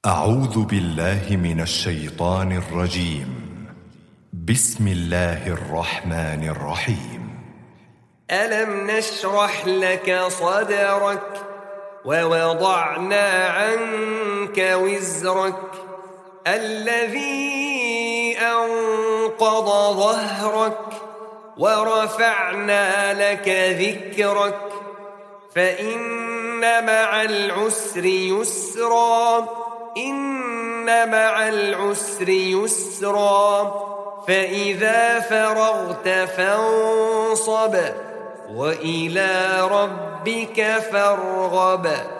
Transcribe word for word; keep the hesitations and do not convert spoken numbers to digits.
أعوذ بالله من الشيطان الرجيم. بسم الله الرحمن الرحيم. ألم نشرح لك صدرك ووضعنا عنك وزرك الذي أنقض ظهرك ورفعنا لك ذكرك فإن مع العسر يسرا إن مع العسر يسرا فإذا فرغت فانصب وإلى ربك فارغب.